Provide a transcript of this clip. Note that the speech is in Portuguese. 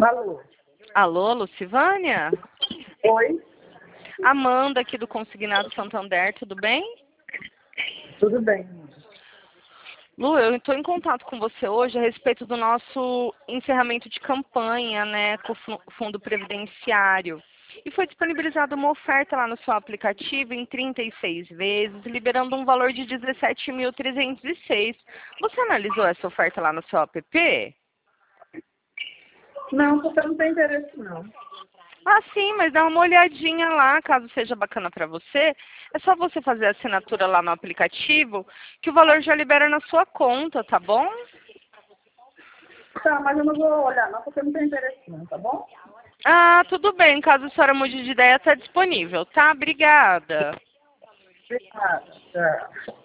Alô? Alô, Lucivânia? Oi? Amanda aqui do Consignado Santander, tudo bem? Tudo bem. Lu, eu estou em contato com você hoje a respeito do nosso encerramento de campanha, né, com o Fundo Previdenciário. E foi disponibilizada uma oferta lá no seu aplicativo em 36 vezes, liberando um valor de 17.306. Você analisou essa oferta lá no seu app? Não, você não tem interesse, não. Ah, sim, mas dá uma olhadinha lá, caso seja bacana para você. É só você fazer a assinatura lá no aplicativo, que o valor já libera na sua conta, tá bom? Tá, mas eu não vou olhar, não, porque não tem interesse, não, tá bom? Ah, tudo bem. Caso a senhora mude de ideia, está disponível, tá? Obrigada. Obrigada. Tchau.